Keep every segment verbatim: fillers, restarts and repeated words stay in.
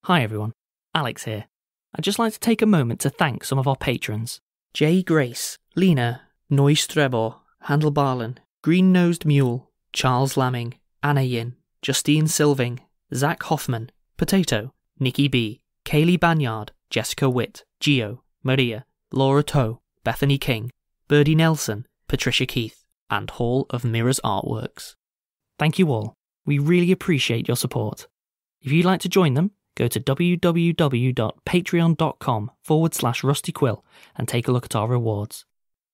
Hi everyone, Alex here. I'd just like to take a moment to thank some of our patrons. Jay Grace, Lena, Neustrebor, Handlebarlen, Green-Nosed Mule, Charles Lamming, Anna Yin, Justine Silving, Zach Hoffman, Potato, Nikki B, Kaylee Banyard, Jessica Witt, Gio, Maria, Laura Toe, Bethany King, Birdie Nelson, Patricia Keith, and Hall of Mirrors Artworks. Thank you all. We really appreciate your support. If you'd like to join them, go to www.patreon.com forward slash rustyquill and take a look at our rewards.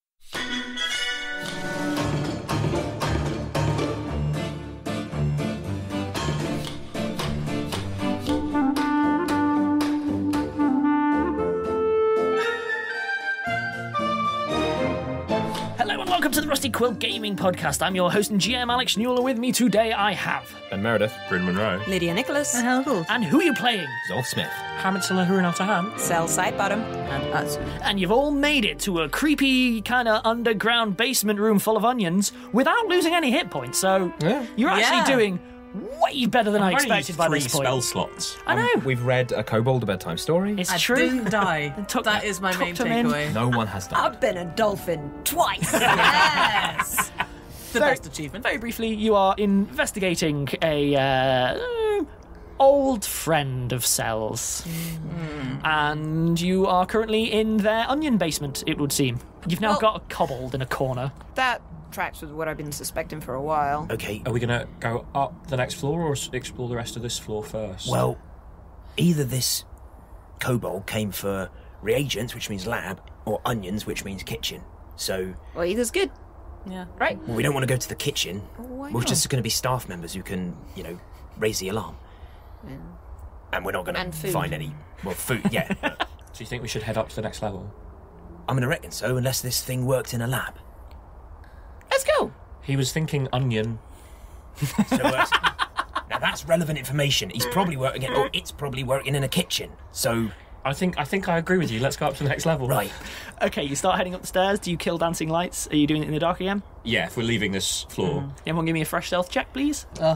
Welcome to the Rusty Quill Gaming Podcast. I'm your host and G M, Alex Newell. With me today I have... Ben Meredith. Bryn Monroe. Lydia Nicholas. And Harold. And who are you playing? Zolf Smith. Hamid Salahur Altahan. Cell Sidebottom. And us. And you've all made it to a creepy kind of underground basement room full of onions without losing any hit points. So Yeah. you're actually Yeah. doing way better than I expected by three this point. spell slots. I know. Um, we've read a Kobold a bedtime story. It's I true. didn't die. Took- that is my main tucked 'em in. takeaway. No one has done. I've been a dolphin twice. Yes! The Very- best achievement. Very briefly, you are investigating a uh, old friend of Cell's. Mm. And you are currently in their onion basement, it would seem. You've now Well- got a kobold in a corner. That tracks with what I've been suspecting for a while. Okay, Are we going to go up the next floor or s- explore the rest of this floor first? well, either this kobold came for reagents, which means lab, or onions, which means kitchen. So, Well, either's good. Yeah. Right. well, we don't want to go to the kitchen. Why We're not? just going to be staff members who can, you know, raise the alarm. And we're not going And to food. find any, well, food, yeah. do you think we should head up to the next level? I'm going to reckon so, unless this thing worked in a lab. Let's go. He was thinking onion. So, uh, now that's relevant information. He's probably working in, or it's probably working in a kitchen. So, I think I think I agree with you. Let's go up to the next level. right. Okay, you start heading up the stairs. Do you kill dancing lights? Are you doing it in the dark again? Yeah, if we're leaving this floor. Everyone give me a fresh stealth check, please. Uh,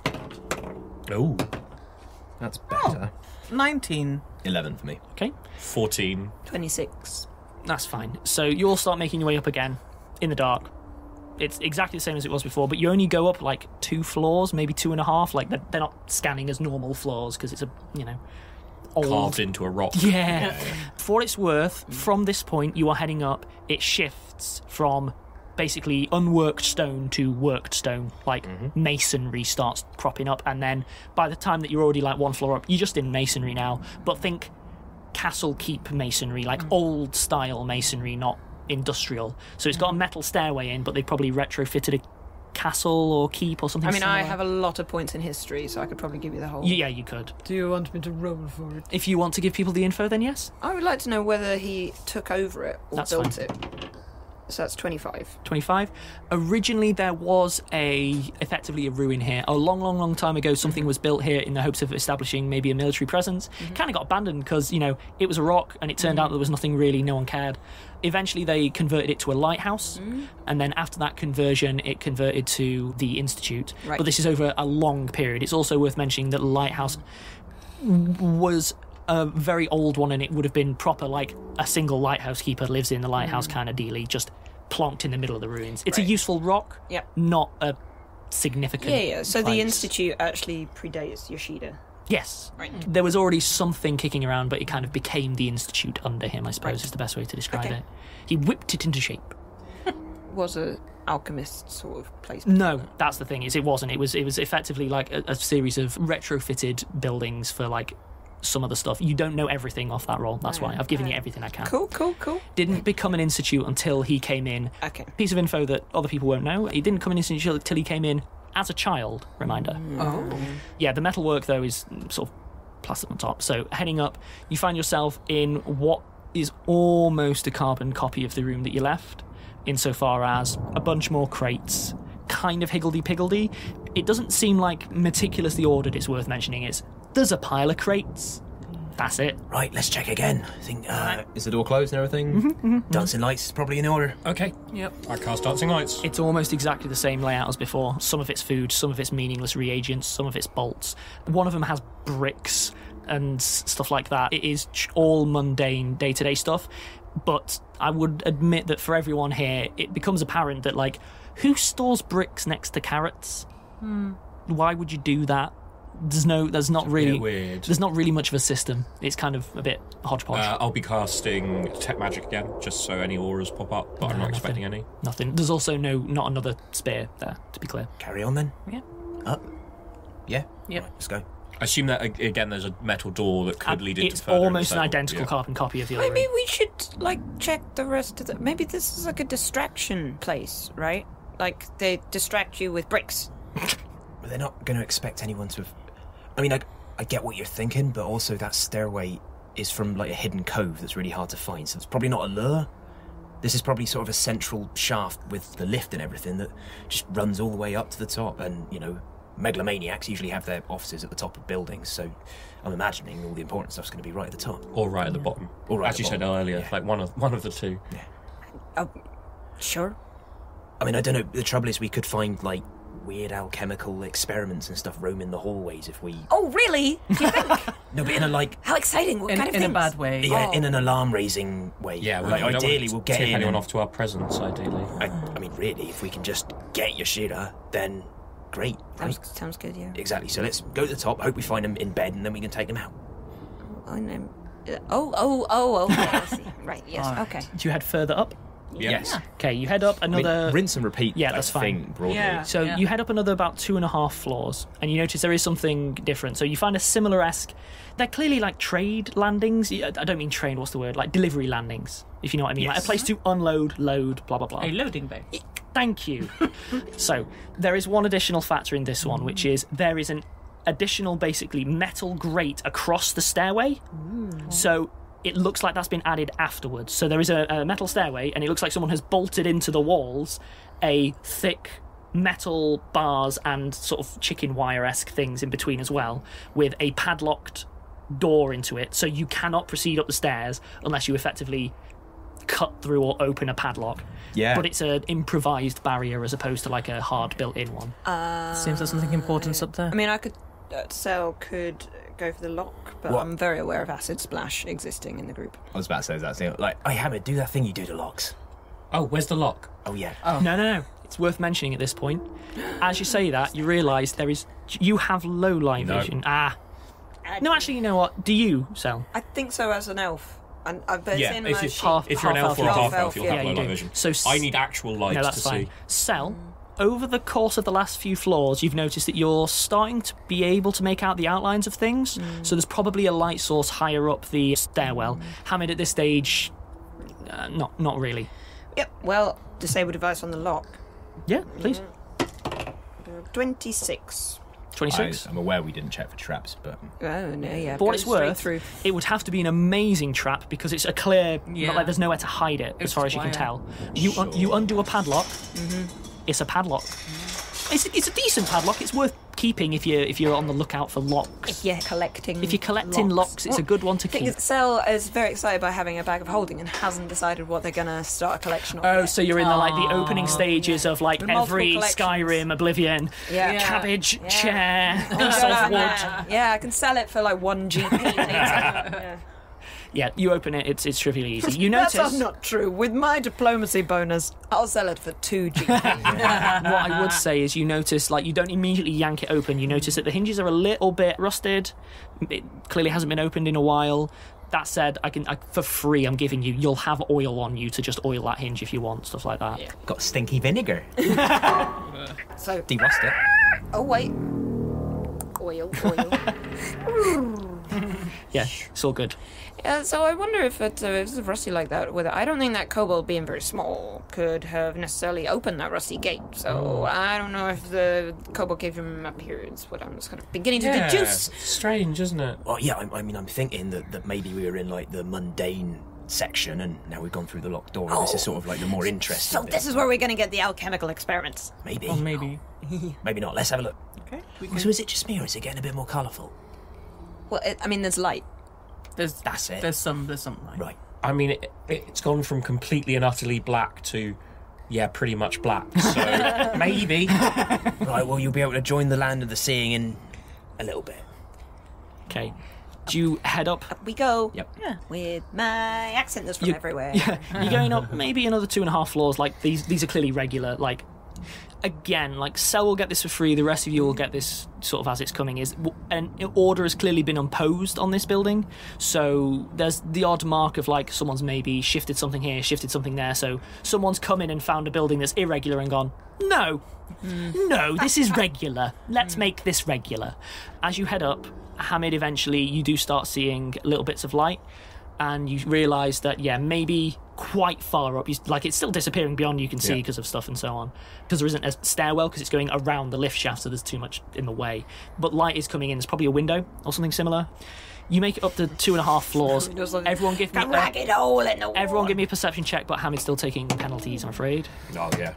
Oh, that's better. nineteen. eleven for me. Okay, fourteen. twenty-six. that's fine. So you all start making your way up again in the dark. It's exactly the same as it was before, but you only go up like two floors, maybe two and a half. Like they're, they're not scanning as normal floors because it's a, you know, old. Carved into a rock. Yeah. For what it's worth, from this point you are heading up, it shifts from basically unworked stone to worked stone. Like masonry starts cropping up, and then by the time that you're already like one floor up, you're just in masonry now. But think castle keep masonry, like old style masonry, not industrial. So it's got a metal stairway in, but they probably retrofitted a castle or keep or something I mean, I similar. have a lot of points in history, so I could probably give you the whole. Yeah, you could. Do you want me to roll for it? If you want to give people the info, then yes. I would like to know whether he took over it or That's built fine. it. So that's twenty-five. twenty-five. Originally, there was a effectively a ruin here. A long, long, long time ago, something was built here in the hopes of establishing maybe a military presence. Kind of got abandoned because, you know, it was a rock and it turned out there was nothing really, no one cared. Eventually, they converted it to a lighthouse, and then after that conversion, it converted to the Institute. Right. But this is over a long period. It's also worth mentioning that the lighthouse was a very old one, and it would have been proper, like a single lighthouse keeper lives in the lighthouse kind of dealy, just plonked in the middle of the ruins. It's a Right. useful rock, Yep. not a significant Yeah, yeah. So the place. Institute actually predates Yoshida. Yes. Right. There was already something kicking around, but it kind of became the Institute under him, I suppose, Right. is the best way to describe Okay. it. He whipped it into shape. Was a alchemist sort of place. No, that's the thing, is it wasn't. It was it was effectively like a, a series of retrofitted buildings for like some of the stuff. You don't know everything off that role, that's why. I've given you everything I can. Cool, cool, cool. Didn't become an institute until he came in. Okay. Piece of info that other people won't know. He didn't come in institute until he came in as a child, reminder. Oh. Yeah, the metalwork, though, is sort of plastic on top. So heading up, you find yourself in what is almost a carbon copy of the room that you left, insofar as a bunch more crates, kind of higgledy-piggledy. It doesn't seem like meticulously ordered, it's worth mentioning. It's, there's a pile of crates. That's it. Right, let's check again. I think, uh, Is the door closed and everything? dancing lights is probably in order. Okay. Yep. I cast dancing lights. It's almost exactly the same layout as before. Some of it's food, some of it's meaningless reagents, some of it's bolts. One of them has bricks and s- stuff like that. It is ch- all mundane day-to-day stuff. But I would admit that for everyone here, it becomes apparent that, like, who stores bricks next to carrots? Hmm. Why would you do that? There's no, there's not really, bit weird. there's not really much of a system. It's kind of a bit hodgepodge. Uh, I'll be casting Detect Magic again, just so any auras pop up, but I'm No, not expecting nothing. any. Nothing. There's also no, not another spear there, to be clear. Carry on then. Yeah. Up. Yeah. Yep. Right, let's go. I assume that, ag- again, there's a metal door that could And lead into it's further almost an cell. identical Yeah. carbon copy of the other Maybe room. we should, like, check the rest of the... Maybe this is, like, a distraction place, right? Like, they distract you with bricks. But they're not going to expect anyone to have... I mean, I, I get what you're thinking, but also that stairway is from, like, a hidden cove that's really hard to find, so it's probably not a lure. This is probably sort of a central shaft with the lift and everything that just runs all the way up to the top, and, you know, megalomaniacs usually have their offices at the top of buildings, so I'm imagining all the important stuff's going to be right at the top. Or right at the bottom. Or right As at you the said bottom. earlier, Yeah. like one of one of the two. Oh, sure. I mean, I don't know, the trouble is we could find, like, weird alchemical experiments and stuff roaming the hallways if we... Oh, really? Do you think? No, but in a, like... How exciting. What In, kind of in a things? bad way. Yeah, Oh. in an alarm-raising way. Yeah, we, like, we don't ideally want we'll to get tip in anyone and- off to our presence, ideally. I, I mean, really, if we can just get Yoshida, then great. Right? Sounds, sounds good, yeah. Exactly. So let's go to the top. Hope we find him in bed, and then we can take him out. Oh, and, um, uh, oh, oh, oh, okay. I see. Right, yes, All right. okay. Do you head further up? Yes. Okay, you head up I mean, another... rinse and repeat. Yeah, I that's fine. think, broadly. Yeah. So you head up another about two and a half floors, and you notice there is something different. So you find a similar-esque... They're clearly like trade landings. I don't mean trade, what's the word? Like delivery landings, if you know what I mean. Like a Yes. place to unload, load, blah, blah, blah. A loading bay. Thank you. So there is one additional factor in this one, which is there is an additional, basically, metal grate across the stairway. So it looks like that's been added afterwards. So there is a, a metal stairway, and it looks like someone has bolted into the walls a thick metal bars and sort of chicken wire-esque things in between as well, with a padlocked door into it. So you cannot proceed up the stairs unless you effectively cut through or open a padlock. Yeah. But it's an improvised barrier as opposed to like a hard built-in one. Seems there's something important up there. I mean, I could... Uh, Cell could go for the lock, but What? I'm very aware of Acid Splash existing in the group. I was about to say that. Thing. Like, hey, Hammer, do that thing you do to locks. Oh, where's the lock? Oh, yeah. No, no, no. It's worth mentioning at this point. As you say that, you realise there is... You have low light No. vision. Ah. No, actually, you know what? Do you, Cell? I think so as an elf. And I bet Yeah, it's in if my you- sheet. half- If you're an elf or a Half half elf, elf, you'll yeah. have Yeah, low you light do. vision. So s- I need actual light No, to that's fine. see. Cell, over the course of the last few floors, you've noticed that you're starting to be able to make out the outlines of things. So there's probably a light source higher up the stairwell. Hamid, at this stage, uh, not not really. Yep, well, disable device on the lock. Yeah, please. twenty-six. twenty-six. I, I'm aware we didn't check for traps, but Oh, no, yeah. For what goes it's straight worth, through. it would have to be an amazing trap because it's a clear, Yeah. not like there's nowhere to hide it, as It's far as you can wire. tell. You un- you undo a padlock, it's a padlock. It's, it's a decent padlock. It's worth keeping if you if you're on the lookout for locks. If you're collecting If you're collecting locks, it's a good one to I think keep. Cell is very excited by having a bag of holding and hasn't decided what they're going to start a collection of. Oh, yet. so you're in the like the opening stages of like With multiple every collections. Skyrim, Oblivion, Yeah. cabbage, Yeah. chair, Oh, piece God, of wood. yeah. Yeah, I can sell it for like one G P later. Yeah. Yeah, you open it. It's it's trivially easy. You That's notice not true. With my diplomacy bonus, I'll sell it for two G P. what I would say is you notice, like, you don't immediately yank it open. You notice that the hinges are a little bit rusted. It clearly hasn't been opened in a while. That said, I can I, for free. I'm giving you. You'll have oil on you to just oil that hinge if you want, stuff like that. Yeah. Got stinky vinegar. So, Derust it. oh wait, oil, oil. Yeah, it's all good. Yeah, so I wonder if it's, uh, if it's rusty like that. Whether I don't think that kobold, being very small, could have necessarily opened that rusty gate. So I don't know if the kobold gave him appearance. What I'm just kind of beginning to Yeah, deduce. strange, isn't it? Well, yeah, I, I mean, I'm thinking that, that maybe we were in, like, the mundane section, and now we've gone through the locked door, and this is sort of, like, the more interesting So bit. this is where we're going to get the alchemical experiments. Maybe. Or maybe. Maybe not. Let's have a look. Okay. We So is it just me, or is it getting a bit more colourful? Well, it, I mean, there's light. There's That's it. There's some. There's some light. Right. I mean, it, it's gone from completely and utterly black to, yeah, pretty much black. So maybe. Right, well, you'll be able to join the land of the seeing in a little bit. Okay. Do you head up? Up we go. Yep. Yeah. With my accent that's from You- everywhere. Yeah, you're going up maybe another two and a half floors. Like these, these are clearly regular. Like again, like Cell will get this for free. The rest of you will get this sort of as it's coming. Is an order has clearly been imposed on this building. So there's the odd mark of like someone's maybe shifted something here, shifted something there. So someone's come in and found a building that's irregular and gone, no, no, this is regular. Let's make this regular. As you head up, Hamid, eventually you do start seeing little bits of light. And you realise that, yeah, maybe quite far up, you, like it's still disappearing beyond you can see Yeah. because of stuff and so on. Because there isn't a stairwell, because it's going around the lift shaft, so there's too much in the way. But light is coming in. There's probably a window or something similar. You make it up to two and a half floors. Everyone give me A ragged hole in the wall. everyone give me a perception check, but Hamid's still taking penalties, I'm afraid. Oh, yeah.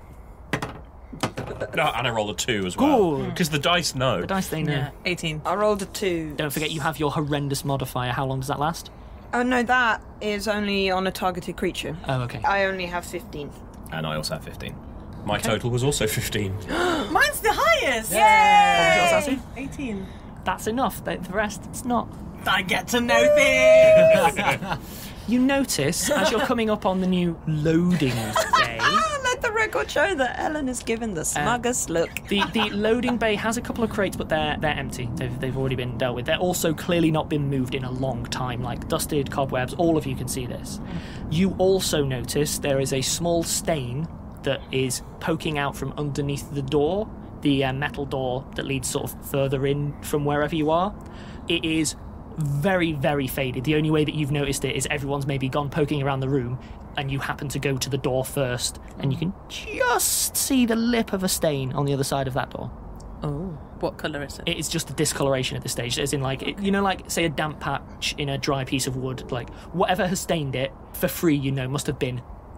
No, and I rolled a two as well. Good. Because the dice know. The dice, they know. Yeah, eighteen. I rolled a two. Don't forget you have your horrendous modifier. How long does that last? Oh no, that is only on a targeted creature. Oh, okay. I only have fifteen. And I also have fifteen. My total was also fifteen. Mine's the highest! What was yours, Sassy? eighteen. That's enough. The the rest, it's not. I get to know things! You notice, as you're coming up on the new loading bay, Let the record show that Ellen is given the smuggest look. the, the loading bay has a couple of crates, but they're they're empty. They've, they've already been dealt with. They're also clearly not been moved in a long time, like dusted, cobwebs. All of you can see this. You also notice there is a small stain that is poking out from underneath the door, the uh, metal door that leads sort of further in from wherever you are. It is very, very faded. The only way that you've noticed it is everyone's maybe gone poking around the room and you happen to go to the door first and you can just see the lip of a stain on the other side of that door. Oh, what colour is it? It is just a discoloration at this stage, as in like, it, you know, like say a damp patch in a dry piece of wood, like whatever has stained it for free, you know, must have been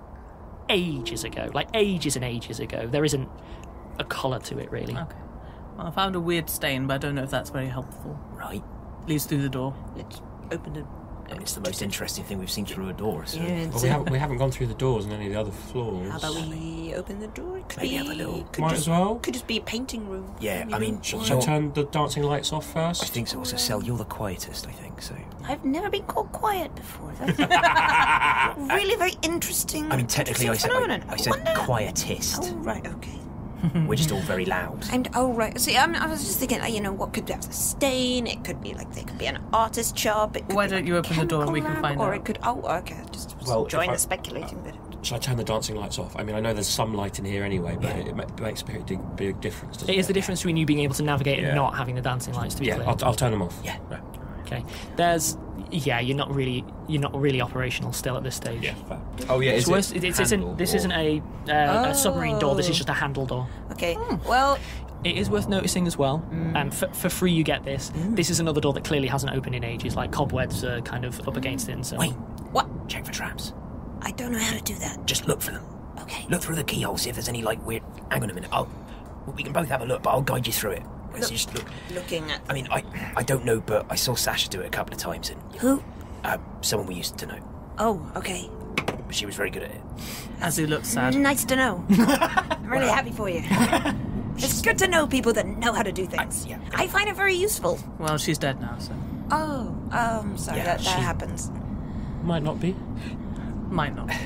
ages ago, like ages and ages ago. There isn't a colour to it really. Okay. Well, I found a weird stain, but I don't know if that's very helpful. Right. Leads through the door. Let's open it. I mean, it's the most interesting thing we've seen through a door. So Yeah, Well, it's we, a- haven't, we haven't gone through the doors on any of the other floors. How about we open the door? It could Maybe be, have a little- could Might just, as well. Could just be a painting room. yeah, you I know? mean, Shall you're- I turn the dancing lights off first? I think so. Also, Cell, you're the quietest. I think so. I've never been called quiet before. That's really very interesting. I mean, technically, I said I, phenomenon. I said wonder- quietist. Oh right, okay. We're just all very loud. I'm oh right. See, I'm, I was just thinking, like, you know, what could be a stain? It could be like there could be an artist shop. It could Why be, don't like, you a open the door and we can chemical find lab, or out? it could. Oh, okay. Just Well, join if I- the speculating bit. Shall I turn the dancing lights off? I mean, I know there's some light in here anyway, but it, ma- makes a big, big difference. doesn't It is the difference between you being able to navigate Yeah. and not having the dancing lights, to be Yeah, clear. I'll, I'll turn them off. Yeah. Right. Okay. There's, yeah, you're not really, you're not really operational still at this stage. Yeah, fair. Oh yeah, It's is worse. it It, it's, isn't. handle This or- isn't a, uh, a submarine door. This is Oh. just a handle door. Okay. Well, It is worth noticing as well, and for, for free you get this. This is another door that clearly hasn't opened in ages. Like cobwebs are kind of up against it, and so. Wait, what? check for traps. I don't know how to do that. Just look for them. Okay. Look through the keyhole, see if there's any like weird. Hang on a minute. I'll. We can both have a look, but I'll guide you through it. Let's just look. Looking at I mean, I I don't know, but I saw Sasha do it a couple of times, and who? uh, someone we used to know. Oh, okay. But she was very good at it. Azu looks sad. Nice to know. I'm really happy for you. It's good to know people that know how to do things. I- yeah. I find it very useful. Well, she's dead now, so Oh, um, sorry, Yeah, that, that she- happens. Might not be. might not.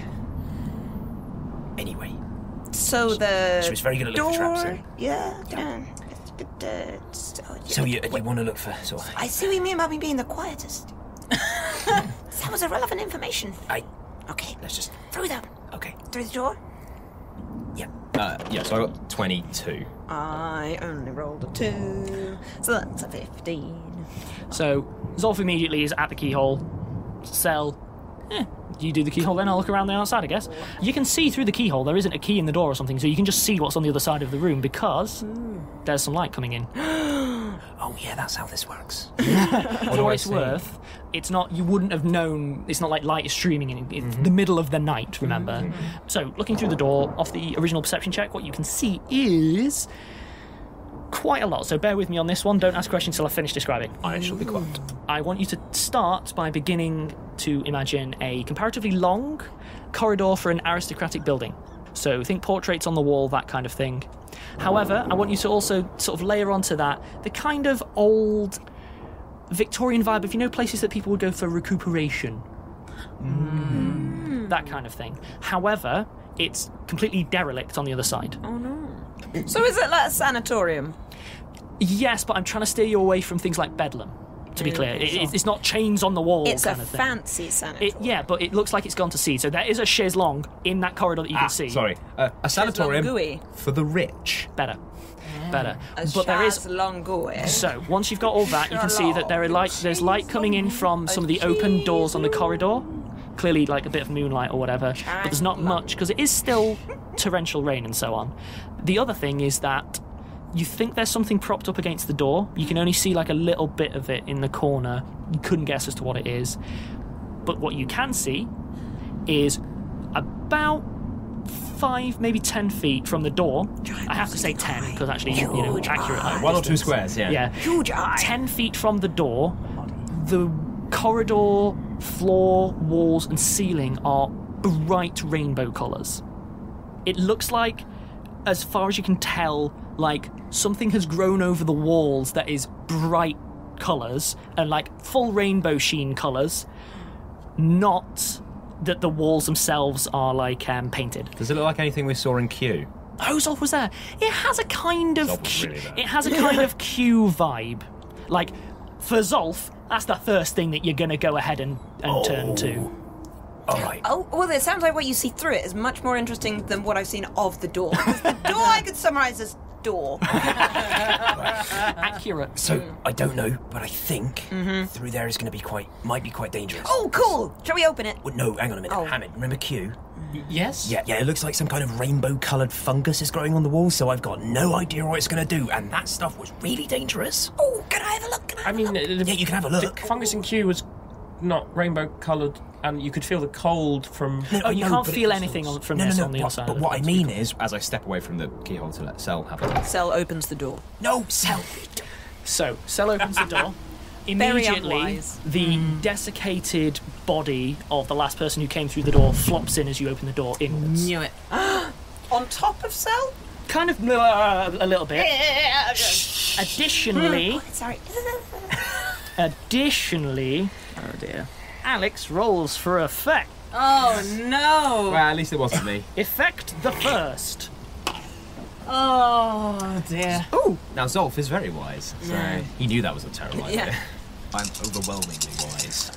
Anyway, So the she was very good at door, looking for traps. So, yeah, yeah. It's a bit, uh, it's- oh, yeah. so you, you want to look for sort of? I see what you mean about me being the quietest. That was irrelevant information. I. Okay, Let's just. through them, Okay. through the door. Yep. Uh, yeah, so I got twenty-two. I only rolled a two, so that's a fifteen. So Zolf immediately is at the keyhole. Cell. Eh, you do the keyhole, then I'll look around the outside, I guess. You can see through the keyhole. There isn't a key in the door or something, so you can just see what's on the other side of the room because there's some light coming in. Oh yeah, that's how this works. For what it's worth, it's not. You wouldn't have known. It's not like light is streaming in. It's the middle of the night. Remember. So looking through the door off the original perception check, what you can see is quite a lot. So bear with me on this one. Don't ask questions till I finish describing. I shall be quiet. I want you to start by beginning to imagine a comparatively long corridor for an aristocratic building. So think portraits on the wall, that kind of thing. However, I want you to also sort of layer onto that the kind of old Victorian vibe, if you know places that people would go for recuperation. Mm. That kind of thing. However, it's completely derelict on the other side. Oh no. So is it like a sanatorium? Yes, but I'm trying to steer you away from things like Bedlam, to be clear. It, it's not chains on the wall It's kind a of thing. fancy sanatorium. It, yeah, but it looks like it's gone to seed. So there is a chaise longue in that corridor that you Ah, can see. sorry. Uh, a sanatorium Longue. for the rich. Better. Better. A But there is... chaise longue. So, once you've got all that, you can see that there are light, there's light coming in from some of the open doors on the corridor. Clearly, like a bit of moonlight or whatever. But there's not much, because it is still torrential rain and so on. The other thing is that you think there's something propped up against the door. You can only see like a little bit of it in the corner. You couldn't guess as to what it is. But what you can see is about five, maybe ten feet from the door. I have to say ten, because actually, you know, accurate. uh, One or two distance. squares, yeah. Yeah. Huge eye. Ten feet from the door, the corridor, floor, walls, and ceiling are bright rainbow colours. It looks like, as far as you can tell, like something has grown over the walls that is bright colours and like full rainbow sheen colours, not that the walls themselves are like um, painted. Does it look like anything we saw in Q? Oh, Zolf was there. It has a kind of Zolf was Q- really there. it has a kind of Q vibe. Like for Zolf, that's the first thing that you're going to go ahead and, and turn to. All right. Oh, well, it sounds like what you see through it is much more interesting than what I've seen of the door. The door I could summarise as door. Accurate. So I don't know, but I think through there is going to be quite, might be quite dangerous. Oh, cool. Shall we open it? Well, no, hang on a minute. Oh. Hammond, remember Q? Yes? Yeah, yeah, it looks like some kind of rainbow-coloured fungus is growing on the wall, so I've got no idea what it's going to do, and that stuff was really dangerous. Oh, can I have a look? Can I I have mean, a look? the, Yeah, you can have a look. the fungus in Q was not rainbow coloured, and you could feel the cold from. No, Oh, you no, can't but feel it- anything on, from no, this no, no, on the but, outside. But of what I it. mean is... As I step away from the keyhole to let Sel have a look. Cell opens the door. No, Sel. So, Sel opens the door. Very Immediately, unwise. the desiccated body of the last person who came through the door flops in as you open the door inwards. Knew it. On top of Cell? Kind of uh, a little bit. Additionally, Sorry. additionally, oh dear, Alex rolls for effect. Oh no! Well, at least it wasn't me. Effect the first. Oh dear. Ooh, Now, Zolf is very wise, so Yeah. he knew that was a terrible idea. Yeah. I'm overwhelmingly wise.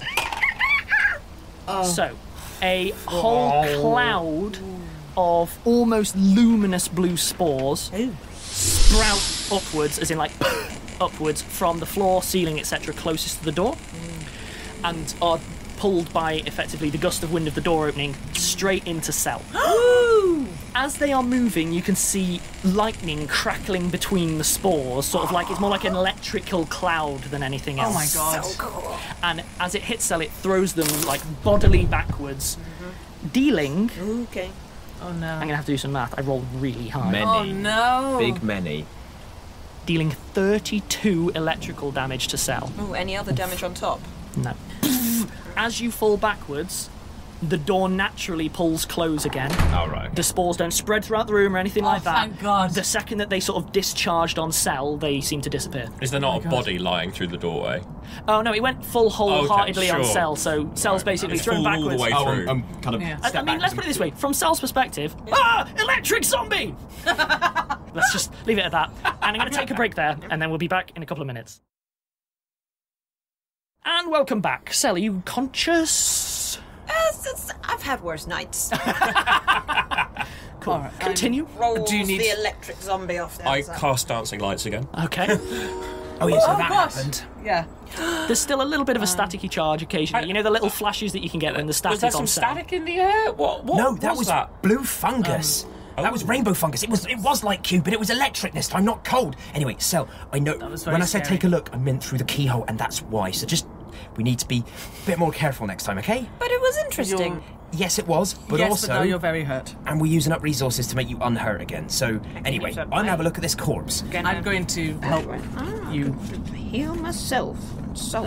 so a whole cloud of almost luminous blue spores sprout upwards, as in like upwards from the floor, ceiling, et cetera, closest to the door, and are pulled by effectively the gust of wind of the door opening straight into Cell. As they are moving, you can see lightning crackling between the spores, sort of like it's more like an electrical cloud than anything else. Oh my god. So cool. And as it hits Cell, it throws them like bodily backwards, dealing. Okay. Oh no. I'm gonna have to do some math. I rolled really high. Many. Oh no. Big many. Dealing thirty-two electrical damage to Cell. Oh, any other damage on top? No. As you fall backwards, the door naturally pulls close again. All right. The spores don't spread throughout the room or anything Oh, like that. thank God. The second that they sort of discharged on Cell, they seem to disappear. Is there not a body lying through the doorway? Oh no, it went full wholeheartedly Okay, on sure. Cell, so Cell's basically It's thrown full all the backwards. way Oh, through. I'm, I'm kind of. Yeah. I, I mean, let's put it this way: from Cell's perspective, ah, electric zombie. Let's just leave it at that. And I'm going to take a break there, and then we'll be back in a couple of minutes. And welcome back, Cell. Are you conscious? Uh, s- s- I've had worse nights. Cool. All right, Continue. Rolls Do you need- the electric zombie off there. I so- cast dancing lights again. Okay. Oh, yeah, so Oh that gosh. happened. Yeah. There's still a little bit of a staticky charge occasionally. You know the little flashes that you can get when the static Was there on some Cell? static in the air? What? What No, that was, was that? blue fungus. Um, that was oh. rainbow fungus. It was it was like Q, but it was electric this time, not cold. Anyway, Cell, I know was very when I said scary. take a look, I meant through the keyhole, and that's why. So just we need to be a bit more careful next time, okay? But it was interesting. Yes, it was, but yes, also, but now you're very hurt. and we're using up resources to make you unhurt again. So anyway, use up I'm gonna have a mine. look at this corpse. I'm going to help you. Heal myself and sulk.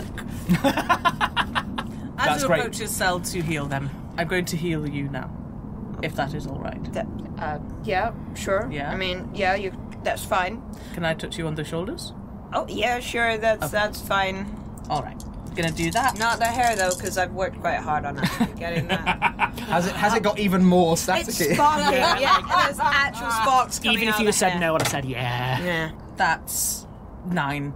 As That's you great. approach your cell to heal them, I'm going to heal you now. If that is all right. That, uh, yeah, sure. Yeah? I mean, yeah, you. That's fine. Can I touch you on the shoulders? Oh, yeah, sure. That's Okay. that's fine. All right. Gonna do that. Not the hair though, because I've worked quite hard on it. Getting that. Has it has it got even more It's staticky? sparkly. Yeah, there's actual sparks coming Even if out you of had the said hair. no, I'd have said yeah. Yeah. That's nine.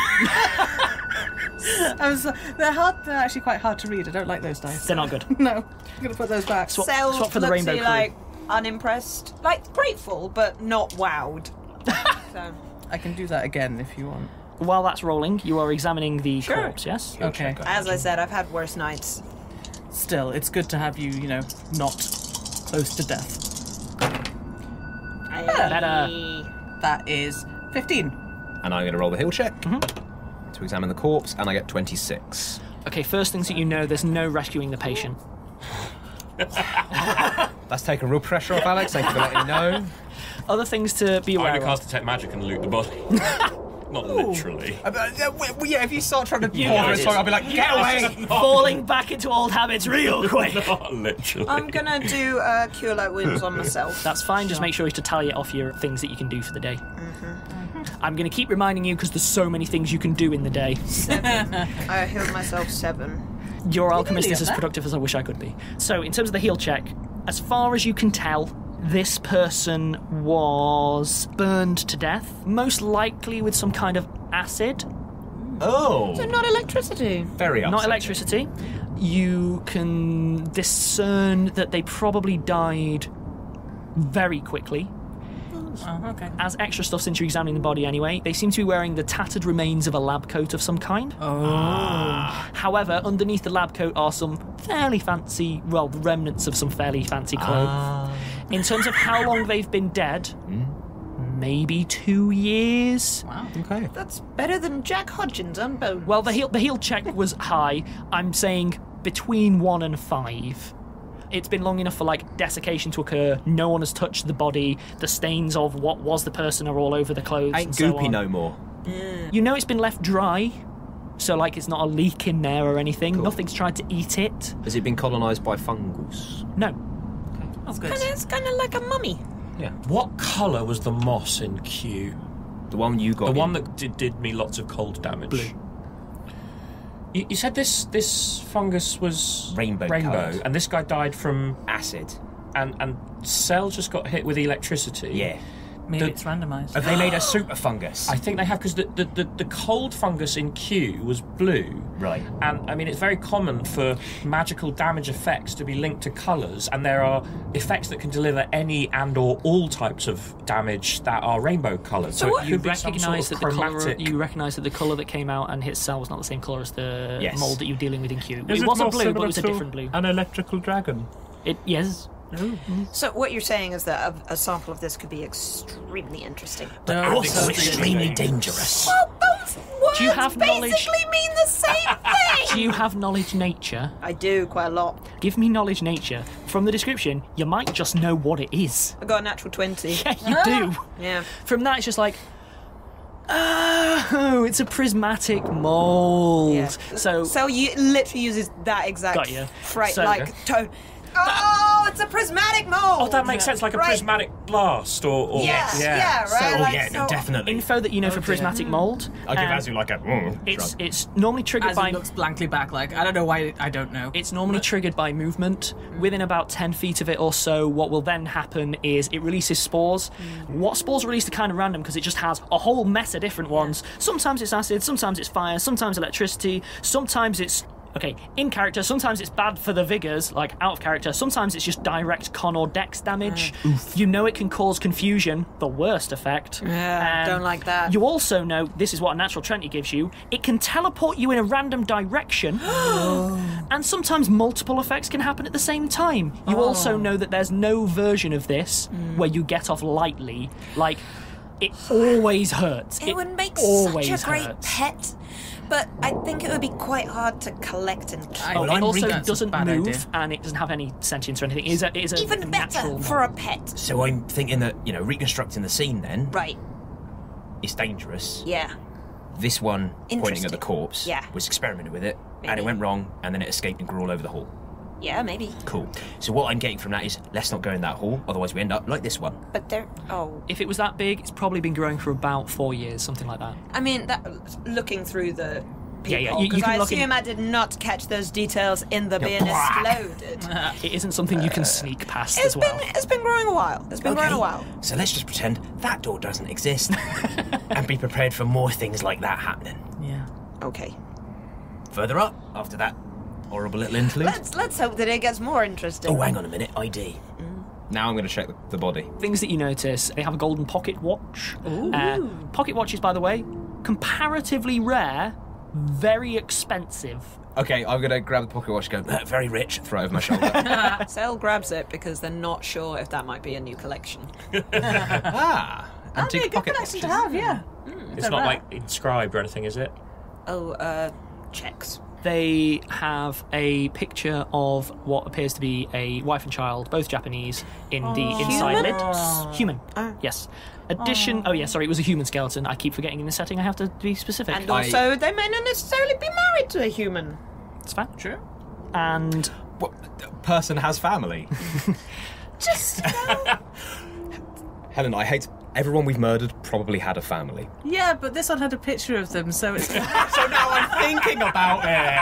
I was, they're hard. They're actually quite hard to read. I don't like those dice. They're not good. No, I'm gonna put those back. Swap, Self swap for the looks rainbow crew. like unimpressed, like grateful, but not wowed. So. I can do that again if you want. While that's rolling, you are examining the Sure. corpse, yes? Okay. As I said, I've had worse nights. Still, it's good to have you, you know, not close to death. Better. That is fifteen. And I'm going to roll the heal check to examine the corpse, and I get twenty-six. Okay, first things that you know, there's no rescuing the patient. That's taken real pressure off, Alex. Thank you for letting me know. Other things to be I'm aware going to of. cast Detect Magic and loot the body. Not literally. Uh, uh, yeah, well, yeah, if you start trying to pour guys- for a song, I'll be like, get away! Falling back into old habits real quick. Not literally. I'm gonna do uh, cure light wounds on myself. That's fine, just make sure to tally it off your things that you can do for the day. I'm going to keep reminding you because there's so many things you can do in the day. I healed myself seven. Your alchemist really is at as that? productive as I wish I could be. So, in terms of the heal check, as far as you can tell, this person was burned to death, most likely with some kind of acid, Oh! So not electricity. Very upsetting. not electricity. You can discern that they probably died very quickly. Oh, okay. As extra stuff, since you're examining the body anyway, they seem to be wearing the tattered remains of a lab coat of some kind. Oh. However, underneath the lab coat are some fairly fancy, well, remnants of some fairly fancy clothes. Ah. In terms of how long they've been dead, maybe two years. Wow. Okay. That's better than Jack Hodgins on Bone. Well, the heal, the heal check was high. I'm saying between one and five. It's been long enough for, like, desiccation to occur. No one has touched the body. The stains of what was the person are all over the clothes. Ain't and so goopy on. no more. You know it's been left dry, so, like, it's not a leak in there or anything. Cool. Nothing's tried to eat it. Has it been colonised by fungus? No. Oh, good. Kinda, it's kind of like a mummy. Yeah. What colour was the moss in Q? The one you got. The in- one that did, did me lots of cold damage. Blue. You, you said this this fungus was Rainbow rainbow, coloured. and this guy died from acid. and and Cell just got hit with electricity. Yeah. Maybe The- it's randomised. Have they made a super fungus? I think they have because the, the, the, the cold fungus in Q was blue. Right. And I mean, it's very common for magical damage effects to be linked to colours, and there are effects that can deliver any and or all types of damage that are rainbow coloured. So, what- it You could be some recognise sort that of the colour. chromatic. You recognise that the colour that came out and hit Cell was not the same colour as the Yes. mould that you're dealing with in Q. Is it wasn't more blue, but similar it was a to different blue. An electrical dragon. It yes. So what you're saying is that a, a sample of this could be extremely interesting. They're Also extremely dangerous. Well, both words Do you have knowledge- basically mean the same thing. Do you have knowledge nature? I do quite a lot. Give me knowledge nature. From the description, you might just know what it is. I got a natural twenty. Yeah, you do. Yeah. From that, it's just like, oh, it's a prismatic mold. Yeah. So, So you literally uses that exact Got you. fright So- like tone. Oh, it's a prismatic mold. Oh, that makes sense, like a Right. prismatic blast, or, or Yeah, yeah, right. Oh like, yeah, no, so- definitely. info that you know for prismatic mold. I'll give um, Azu like a mm, It's shrug. it's normally triggered As by it looks blankly back, like, I don't know why, I don't know. It's normally triggered by movement. Within about ten feet of it or so, what will then happen is it releases spores. What spores release are kind of random because it just has a whole mess of different ones. Sometimes it's acid, sometimes it's fire, sometimes electricity, sometimes it's. Okay, in character, sometimes it's bad for the vigors, like out of character, sometimes it's just direct con or dex damage. You know it can cause confusion, the worst effect. Yeah, Um, don't like that. You also know, this is what a natural twenty gives you, it can teleport you in a random direction, and sometimes multiple effects can happen at the same time. You also know that there's no version of this where you get off lightly, like, it always hurts. It would make always such a great hurts. pet, but I think it would be quite hard to collect and keep. I- Oh, I'm it also reading that's a doesn't bad move, idea. and it doesn't have any sentience or anything. It is a, it is a Even better natural for a pet. So I'm thinking that, you know, reconstructing the scene then Right. is dangerous. Yeah. This one pointing at Interesting. the corpse Yeah. was experimented with it, and it Maybe. went wrong, and then it escaped and grew all over the hall. Yeah, maybe. Cool. So what I'm getting from that is let's not go in that hall, otherwise we end up like this one. But there. Oh. If it was that big, it's probably been growing for about four years, something like that. I mean, that looking through the Yeah, yeah, people? you- you Because can I look in- assume I did not catch those details in the being exploded. It isn't something you can sneak past It's as well. been it's been growing a while. It's been growing a while. So let's just pretend that door doesn't exist and be prepared for more things like that happening. Yeah. Okay. Further up, after that horrible little interlude. Let's let's hope that it gets more interesting. Oh, hang on a minute. I D. Now I'm going to check the, the body. Things that you notice, they have a golden pocket watch. Uh, pocket watches, by the way, comparatively rare, very expensive. Okay, I'm going to grab the pocket watch, go, Uh, very rich. throw it over my shoulder. Sel grabs it because they're not sure if that might be a new collection. ah, That'd be a antique good pocket collection to watches. have, yeah. It's not like inscribed or anything, is it? Oh, uh, checks. They have a picture of what appears to be a wife and child, both Japanese, in the inside lid. Human. Yes. Addition. Oh, yeah, sorry, it was a human skeleton. I keep forgetting in this setting I have to be specific. And also, they may not necessarily be married to a human. It's fact. True. And What, the person has family. Just Helen, I hate everyone we've murdered probably had a family. Yeah, but this one had a picture of them, so it's... So now I'm thinking about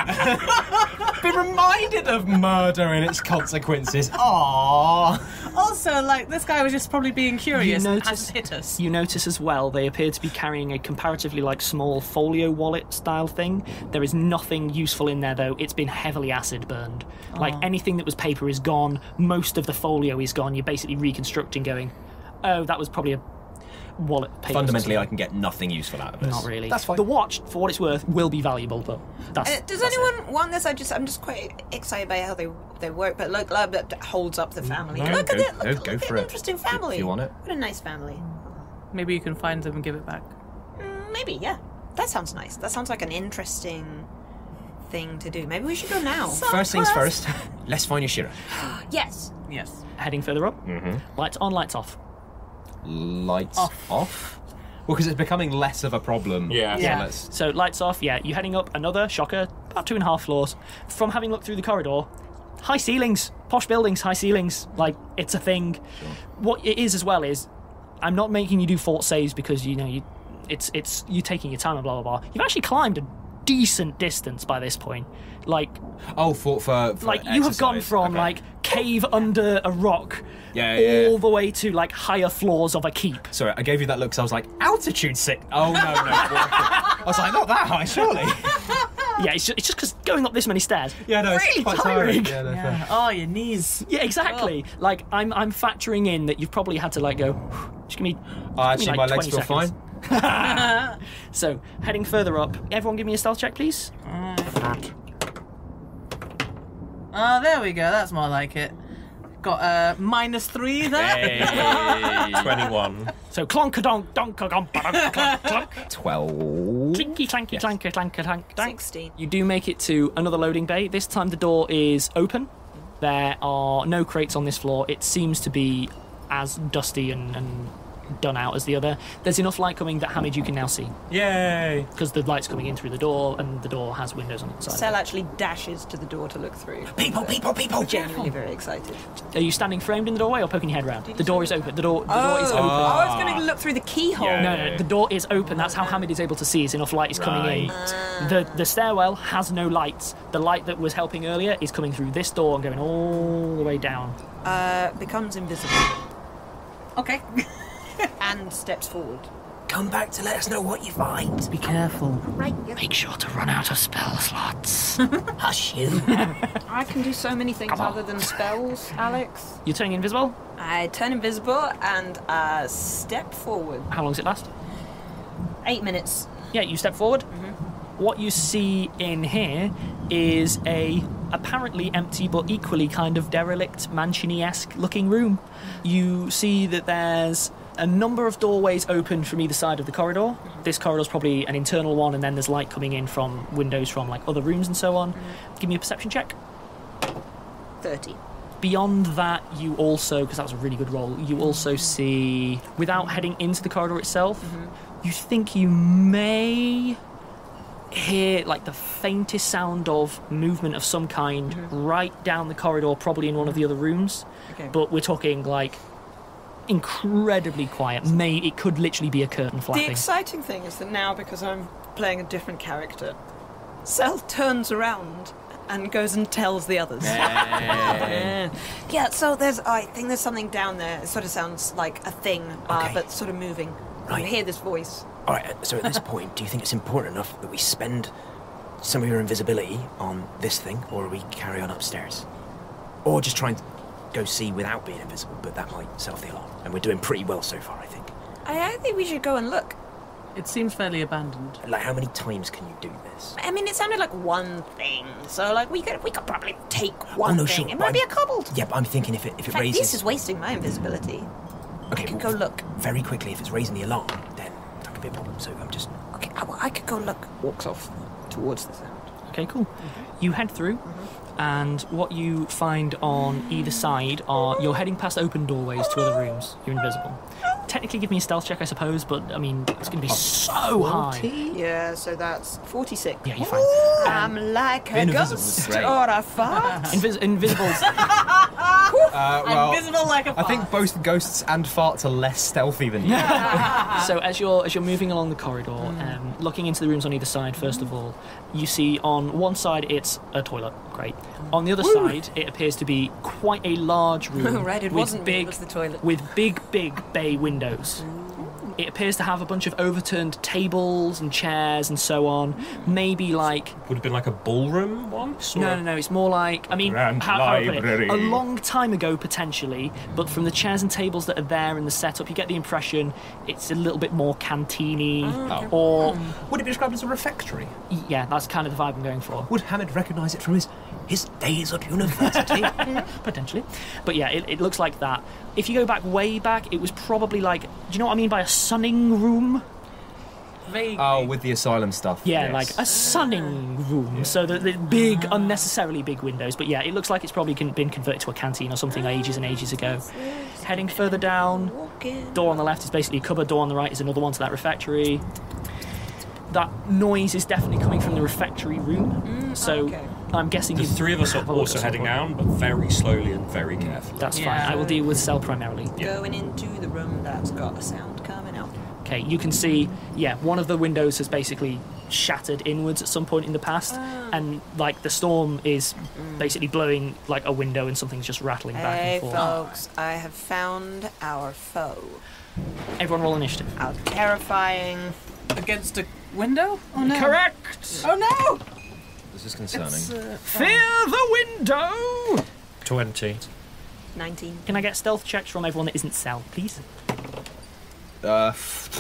it. Been reminded of murder and its consequences. Aww. Also, like, this guy was just probably being curious You and notice- hadn't hit us. you notice as well they appear to be carrying a comparatively like small folio wallet style thing. There is nothing useful in there though. It's been heavily acid burned. Like anything that was paper is gone. Most of the folio is gone. You're basically reconstructing, going, oh, that was probably a wallet paper. Fundamentally, I can get nothing useful out of this. Not really. That's fine. The watch, for what it's worth, will be valuable, but that's. Uh, does that's it. anyone want this? I just, I'm just quite excited by how they they work. But look, look that holds up the family. No, look go- at it. Look, no, look go at for an it. interesting If you- family. if you want it. What a nice family. Maybe you can find them and give it back. Mm, maybe, yeah. That sounds nice. That sounds like an interesting thing to do. Maybe we should go now. First things first, let's find Yoshiro. Yes. Yes. Heading further up. Mm-hmm. Lights on, lights off. Lights off. Well, because it's becoming less of a problem. Yeah. So Yeah. let's- So lights off. Yeah, you're heading up another shocker, about two and a half floors. From having looked through the corridor, high ceilings, posh buildings, high ceilings. Like it's a thing. What it is as well is, I'm not making you do fort saves because you know you, it's it's you taking your time and blah blah blah. You've actually climbed a decent distance by this point. Like Oh, for, for, for like you have gone exercise. from Okay. like cave under a rock, Yeah, yeah, all yeah. the way to like higher floors of a keep. Sorry, I gave you that look because I was like, altitude sick. Oh, no, no. I was like, not that high, surely. Yeah, it's just, it's just because going up this many stairs. Yeah, no, really it's quite tiring. tiring. Yeah, no, fair. Oh, your knees. Yeah, exactly. Like I'm, I'm factoring in that you've probably had to like go. Just give me. Oh, actually, like my legs twenty feel seconds. fine. So heading further up, everyone give me a stealth check, please. Oh, there we go. That's more like it. Got a minus three there. Hey, twenty-one. So clonka donk donka gompa donk clonk clonk. twelve. Clinky clanky clanky clanky clank clank. Sixteen. You do make it to another loading bay. This time the door is open. There are no crates on this floor. It seems to be as dusty and, and done out as the other. There's enough light coming that Hamid you can now see Yay! because the light's coming in through the door and the door has windows on the side. Sel actually dashes to the door to look through. People, people, people. Genuinely very excited. Are you standing framed in the doorway or poking your head round? The door is open. The door, the door is Oh, open. I was going to look through the keyhole. Yeah. No, no, the door is open. That's how Hamid is able to see. Is enough light is coming in. The the stairwell has no lights. The light that was helping earlier is coming through this door and going all the way down. Uh, becomes invisible Okay. and steps forward. Come back to let us know what you find. Be careful. Make sure to run out of spell slots. Hush you. I can do so many things other than spells, Alex. You're turning invisible. I turn invisible and uh, step forward. How long does it last? Eight minutes. Yeah, you step forward. What you see in here is a apparently empty but equally kind of derelict mansion-y-esque looking room. You see that there's a number of doorways open from either side of the corridor. This corridor's probably an internal one, and then there's light coming in from windows from like other rooms and so on. Give me a perception check. Thirty. Beyond that, you also, because that was a really good roll, you also see, without heading into the corridor itself, you think you may hear like the faintest sound of movement of some kind right down the corridor, probably in one of the other rooms. Okay. But we're talking like incredibly quiet. May it could literally be a curtain The flapping. exciting thing is that now, because I'm playing a different character, Sel turns around and goes and tells the others. Yeah. Yeah, so there's, I think there's something down there. It sort of sounds like a thing, uh, Okay. but sort of moving. Right. You hear this voice. All right, so at this point, do you think it's important enough that we spend some of your invisibility on this thing, or we carry on upstairs? Or just try and go see without being invisible, but that might set off the alarm. And we're doing pretty well so far, I think. I, I think we should go and look. It seems fairly abandoned. Like, how many times can you do this? I mean, it sounded like one thing, so like we could we could probably take one oh, no, thing. sure, It but might be a I'm- kobold. Yeah, but I'm thinking if it if In it fact, raises... this is wasting my invisibility. Okay, I could well, go look. Very quickly, if it's raising the alarm, then that could be a problem. So I'm just... Okay, I, I could go look. Walks off towards the sound. Okay, cool. You head through, and what you find on either side are you're heading past open doorways to other rooms. You're invisible. Technically, give me a stealth check, I suppose, but I mean, it's going to be so high. Yeah, so that's forty-six. Yeah, you're fine. I'm like a Being invisible ghost is great. or a fart. Invis- invisibles. Uh, well, Invisible like a I think fart. both ghosts and farts are less stealthy than you. So as you're as you're moving along the corridor, um, looking into the rooms on either side, first of all, you see on one side it's a toilet. Great. On the other side, it appears to be quite a large room Right, it with wasn't me, it big was the toilet. with big big bay windows. It appears to have a bunch of overturned tables and chairs and so on. Maybe like Would have been like a ballroom once? Or no, no, no. It's more like I mean, Grand how, how do I put it? library. A long time ago potentially, but from the chairs and tables that are there and the setup, you get the impression it's a little bit more canteeny, or Would it be described as a refectory? yeah, that's kind of the vibe I'm going for. Would Hamid recognise it from his his days at university? Potentially. But yeah, it, it looks like that. If you go back way back, it was probably like, do you know what I mean by a sunning room? Vaguely. Oh, with the asylum stuff. Yeah, yes. like a sunning room. So the, the big, unnecessarily big windows. But yeah, it looks like it's probably con- been converted to a canteen or something ages and ages ago. Heading further down, door on the left is basically a cupboard, door on the right is another one to that refectory. That noise is definitely coming from the refectory room. So okay. I'm guessing The you three of us are also heading down, but very slowly and very carefully. That's Yeah. fine. I will deal with Cell primarily. Going into the room that's got a sound coming out. Okay, you can see, yeah, one of the windows has basically shattered inwards at some point in the past, and like the storm is basically blowing like a window and something's just rattling back Hey, and forth. folks, I have found our foe. Everyone roll initiative. Our terrifying. Against a window? Oh no. Correct! Oh no! This is concerning. It's, uh, Fear the window! twenty. nineteen. Can I get stealth checks from everyone that isn't Cell, please? Uh,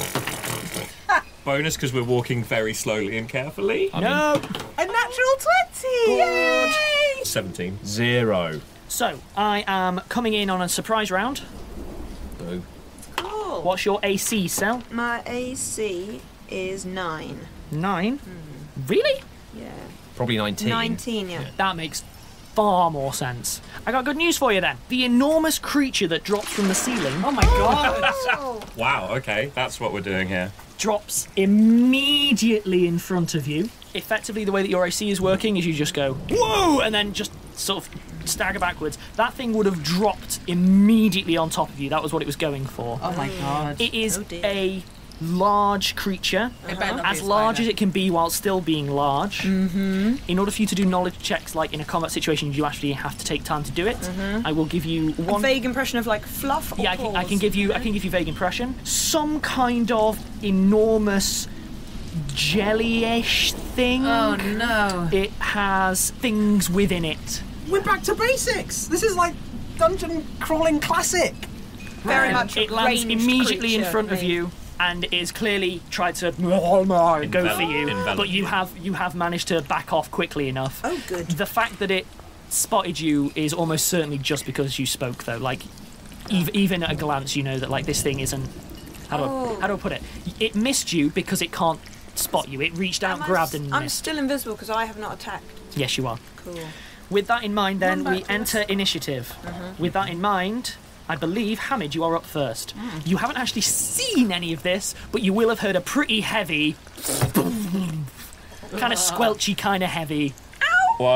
Bonus because we're walking very slowly and carefully. No! a natural twenty! Yay! seventeen. zero. So, I am coming in on a surprise round. Boo. Cool. What's your A C, Cell? My A C is nine. Nine? Really? Yeah. Probably nineteen. nineteen, yeah. That makes far more sense. I got good news for you then. The enormous creature that drops from the ceiling Oh my god! Wow, okay, that's what we're doing here. drops immediately in front of you. Effectively, the way that your A C is working is you just go, whoa, and then just sort of stagger backwards. That thing would have dropped immediately on top of you. That was what it was going for. Oh my god. It is Oh dear. a large creature, It better not be as a large spider. as it can be while still being large. Mm-hmm. In order for you to do knowledge checks, like in a combat situation, you actually have to take time to do it. I will give you A one. vague impression of like fluff. Or Yeah, I can, I can paws. give you. I can give you vague impression. Some kind of enormous jellyish thing. Oh no. It has things within it. We're back to basics. This is like dungeon crawling classic. Very And much. It lands ranged immediately in creature, front of vague. you, and is clearly tried to go for you. envelop But you you. have you have managed to back off quickly enough. Oh, good. The fact that it spotted you is almost certainly just because you spoke, though. Like, ev- even at a glance, you know that like this thing isn't. How do Oh. I, how do I put it? It missed you because it can't spot you. It reached out, Am I grabbed, s- and I'm missed. still invisible because I have not attacked. Yes, you are. Cool. With that in mind, then Run we back to enter us. initiative. With that in mind, I believe Hamid, you are up first. You haven't actually seen any of this, but you will have heard a pretty heavy, kind of squelchy, kind of heavy. One,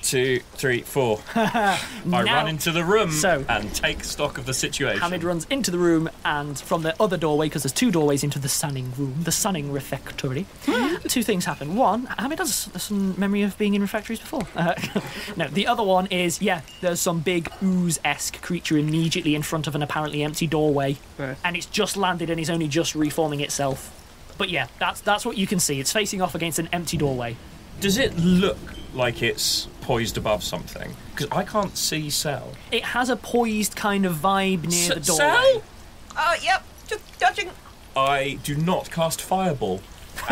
two, three, four. I Now- run into the room So- and take stock of the situation. Hamid runs into the room, and from the other doorway, because there's two doorways into the sunning room, the sunning refectory, two things happen. One, Hamid has some memory of being in refectories before. Uh, no, the other one is, yeah, there's some big ooze-esque creature immediately in front of an apparently empty doorway, and it's just landed and is only just reforming itself. But yeah, that's that's what you can see. It's facing off against an empty doorway. Does it look like it's poised above something? Because I can't see Cell. It has a poised kind of vibe near S- the doorway. Cell? Oh, yep. Just touching. I do not cast Fireball.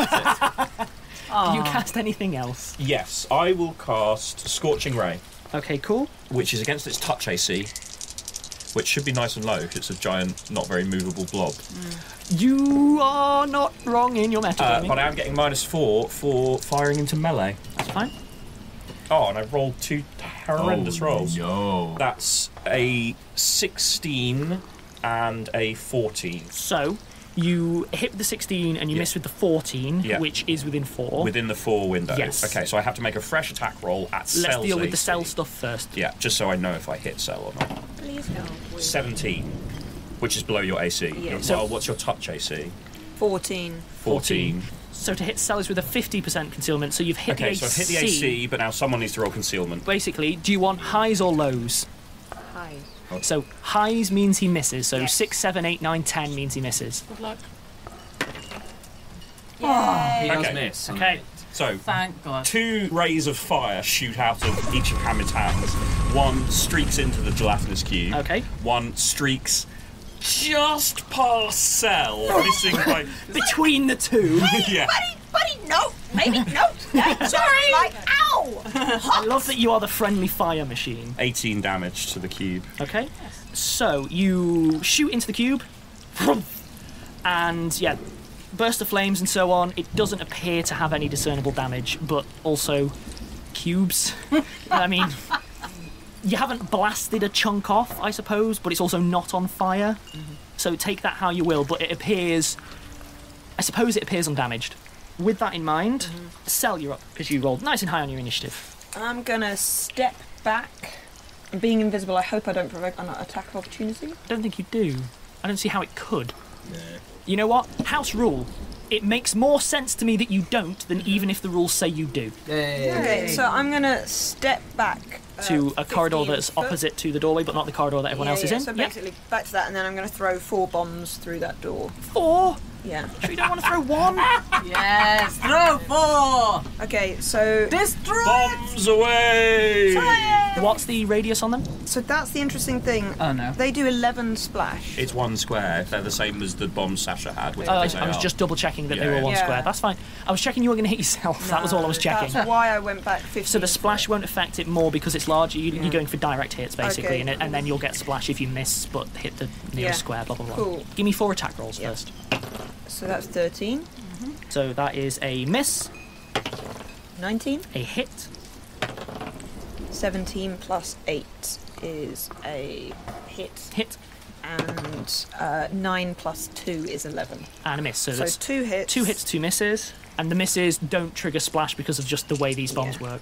Do you cast anything else? Yes, I will cast Scorching Ray, Okay, cool. which is against its touch A C, which should be nice and low because it's a giant, not very movable blob. You are not wrong in your Uh, metagaming. but I am getting minus four for firing into melee. That's fine. Oh, and I rolled two horrendous rolls. No. That's a sixteen and a fourteen. So, you hit with the sixteen and you Yeah. miss with the fourteen, Yeah. which is within four. Within the four window. Yes. Okay, so I have to make a fresh attack roll at Let's Cell's deal with A the C. cell stuff first. Yeah, just so I know if I hit Cell or not. Please help. seventeen, which is below your A C. Yeah. Your- So- well, what's your touch A C? fourteen. fourteen. So to hit cell is with a fifty percent concealment, so you've hit Okay, the so A I've C. hit the A C, but now someone needs to roll concealment. Basically, do you want highs or lows? Hi. So highs means he misses, so Yes. six, seven, eight, nine, ten means he misses. Good luck. Yay. He does Okay. miss. Okay. So, Thank God. two rays of fire shoot out of each of Hamid's hands. One streaks into the gelatinous cube. Okay. One streaks just past Cell, missing by... Between the two, yeah. Buddy, buddy, no. Maybe, no. no. Sorry. Like, ow. I love that you are the friendly fire machine. eighteen damage to the cube. Okay. So you shoot into the cube, and yeah, burst of flames and so on. It doesn't appear to have any discernible damage, but also cubes. I mean, you haven't blasted a chunk off, I suppose, but it's also not on fire. So take that how you will, but it appears, I suppose it appears undamaged. With that in mind, Cell, you're up, because you rolled nice and high on your initiative. I'm gonna step back. Being invisible, I hope I don't provoke an attack of opportunity. I don't think you do. I don't see how it could. You know what? House rule. It makes more sense to me that you don't than even if the rules say you do. Okay, so I'm gonna step back uh, To a corridor fifteen that's foot. opposite to the doorway, but not the corridor that everyone yeah, else is yeah, in. So Yep. basically, back to that, and then I'm gonna throw four bombs through that door. Four. Yeah. Sure you don't want to throw one? Yes, throw four. Okay, so Destroy. Bombs away! What's the radius on them? so that's the interesting thing. Oh no. They do eleven splash. It's one square. They're the same as the bomb Sasha had. Which Uh, I I was, think I was they just double checking that they Yeah. were one Yeah. square. That's fine. I was checking you were going to hit yourself. that was all I was checking. That's why I went back fifteen. So the splash won't affect it more because it's larger. You, You're going for direct hits basically, Okay, and, it, and then you'll get splash if you miss, but hit the nearest Yeah. square. Blah blah blah. Cool. Give me four attack rolls Yeah. first. So that's thirteen. So that is a miss, nineteen. a hit, seventeen plus eight is a hit. hit, And uh, nine plus two is eleven. and a miss. So, So that's two hits. two hits, two misses, and the misses don't trigger splash because of just the way these bombs Yeah. work.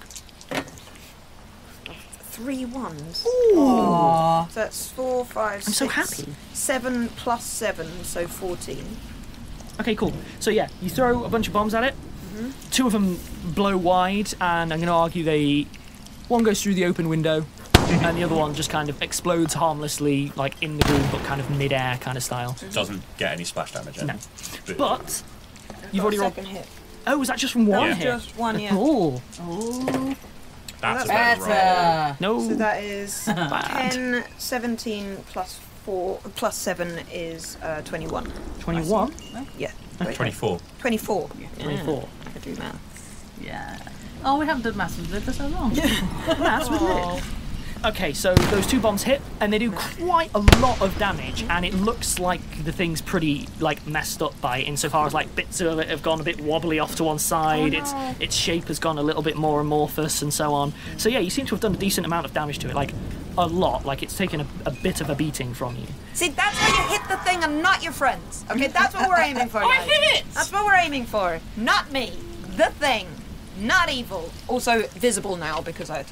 Three ones. Aww. So that's four, five, I'm so six, happy. Seven plus seven, so fourteen. Okay, cool. So yeah, you throw a bunch of bombs at it. Mm-hmm. Two of them blow wide, and I'm going to argue they one goes through the open window, and the other one just kind of explodes harmlessly, like in the room, but kind of mid-air kind of style. Doesn't get any splash damage. In. No. But you've already Got a rolled. second hit. Oh, was that just from one Yeah. hit? Just one, yeah. Oh That's a That's better roll. Better. no! So that is Bad. ten, seventeen plus four, plus seven is uh, twenty-one. Twenty-one. Yeah. twenty-four. twenty-four. Twenty-four. I do math. Yeah. Oh, we haven't done maths with Liv for so long. That's with it. Okay, so those two bombs hit, and they do quite a lot of damage, and it looks like the thing's pretty like messed up by it, insofar as like bits of it have gone a bit wobbly off to one side. Its its shape has gone a little bit more amorphous, and so on. So yeah, you seem to have done a decent amount of damage to it, like a lot. Like it's taken a, a bit of a beating from you. See, that's how you hit the thing and not your friends. Okay, that's what we're aiming for. I guys. hit it! That's what we're aiming for. Not me. The thing. Not evil. Also visible now because I attacked.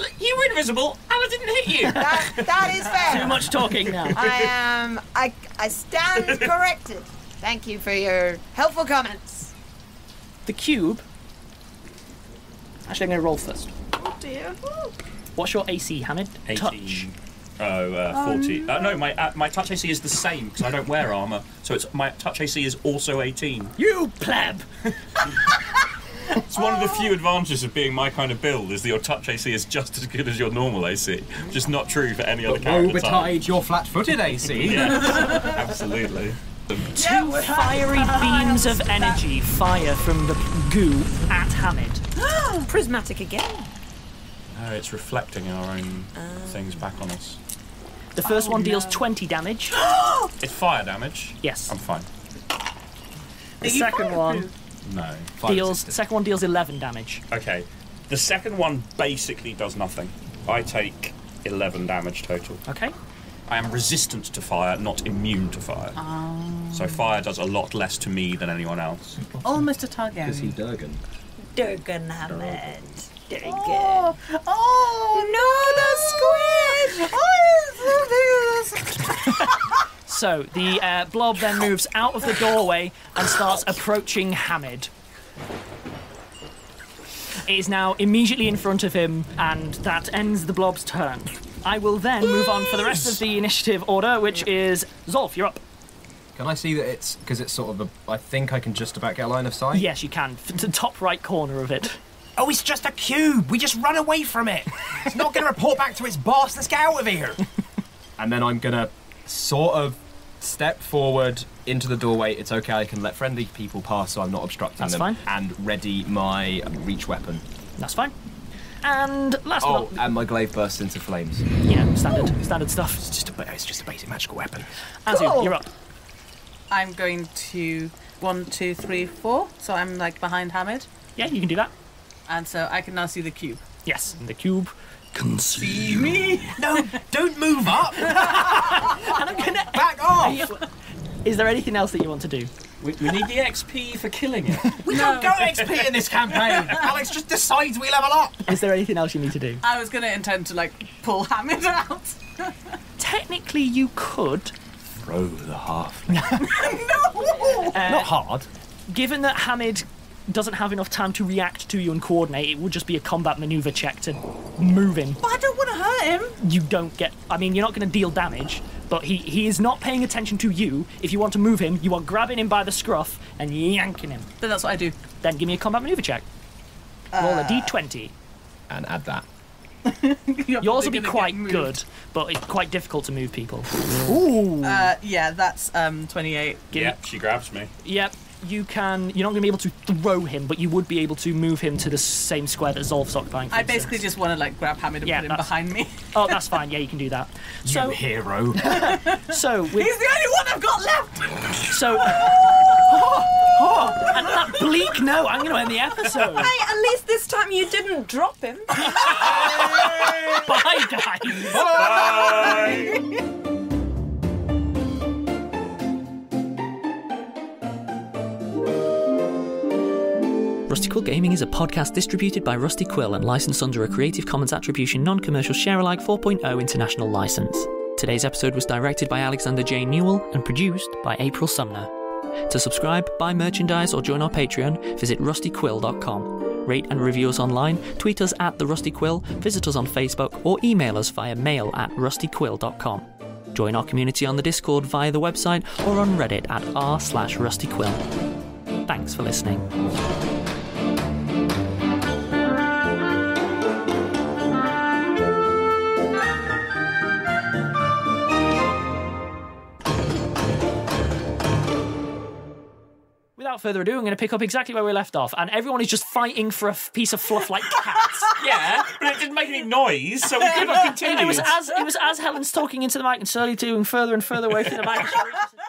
You were invisible, and I didn't hit you. That, that is fair. Too much talking now. I am. I, I stand corrected. Thank you for your helpful comments. The cube. Actually, I'm going to roll first. Oh dear. What's your A C, Hamid? Touch. eighteen. Oh, uh, forty. Uh, no, my uh, my touch A C is the same because I don't wear armour, so it's my touch A C is also eighteen. You pleb! It's one of the few advantages of being my kind of build is that your touch A C is just as good as your normal A C, which is not true for any other character type. Overtide your flat-footed A C. Yes, absolutely. Two fiery beams of energy fire from the goo at Hamid. Prismatic again. No, it's reflecting our own things back on us. The first one deals twenty damage. It's fire damage. Yes. I'm fine. The second one No. deals. Second one deals eleven damage. Okay. The second one basically does nothing. I take eleven damage total. Okay. I am resistant to fire, not immune to fire. So fire does a lot less to me than anyone else. Oh, Mister Targaryen. Is he Durgan? Durgan Hamid. Durgan. Oh, oh no, the squid! Oh, it's so big. So the uh, blob then moves out of the doorway and starts approaching Hamid. It is now immediately in front of him, and that ends the blob's turn. I will then move on for the rest of the initiative order, which is Zolf, you're up. Can I see that it's because it's sort of a? I think I can just about get a line of sight. Yes, you can. To the top right corner of it. Oh, it's just a cube. We just run away from it. It's not going to report back to its boss. Let's get out of here. And then I'm gonna sort of step forward into the doorway. It's okay. I can let friendly people pass, so I'm not obstructing That's them. fine. And ready my reach weapon. That's fine. And last Oh, but not and my glaive bursts into flames. yeah, standard, standard stuff. It's just a, it's just a basic magical weapon. Azu, Cool. you're up. I'm going to one, two, three, four. So I'm like behind Hamid, Yeah, you can do that. and so I can now see the cube. Yes, and the cube can see Me? No, don't move up. And I'm gonna Back off. Is there anything else that you want to do? We, we need the X P for killing it. We don't go X P in this campaign. Alex just decides we level up. Is there anything else you need to do? I was going to intend to like pull Hamid out. Technically, you could. Throw the half. Not hard. Given that Hamid doesn't have enough time to react to you and coordinate, it would just be a combat maneuver check to move him. But I don't want to hurt him. You don't get... I mean, you're not going to deal damage, but he, he is not paying attention to you. If you want to move him, you are grabbing him by the scruff and yanking him. Then that's what I do. Then give me a combat maneuver check. Roll a d twenty. And add that. You're Yours will probably be gonna quite get moved. good, but it's quite difficult to move people. Ooh. Uh, yeah, that's um twenty-eight. Give Yeah, she grabs me. Yep, you can... You're not going to be able to throw him, but you would be able to move him to the same square that Zolf's occupying, for I basically instance. just want to like grab Hamid and Yeah, put him that's- behind me. Oh, that's fine. Yeah, you can do that. So, You hero. so, with, He's the only one I've got left. so... And that bleak note, I'm going to end the episode. Hey, at least this time you didn't drop him. Bye, guys. Rusty Quill Gaming is a podcast distributed by Rusty Quill and licensed under a Creative Commons Attribution Non-Commercial Share-alike four point oh international license. Today's episode was directed by Alexander J. Newell and produced by April Sumner. To subscribe, buy merchandise or join our Patreon, visit rusty quill dot com. Rate and review us online, tweet us at The Rusty Quill, visit us on Facebook, or email us via mail at rusty quill dot com. Join our community on the Discord via the website or on Reddit at r slash rustyquill. Thanks for listening. Without further ado, I'm going to pick up exactly where we left off, and everyone is just fighting for a f- piece of fluff like cats. Yeah, but it didn't make any noise, so we could have continued. It was as it was as Helen's talking into the mic and slowly doing further and further away from the mic.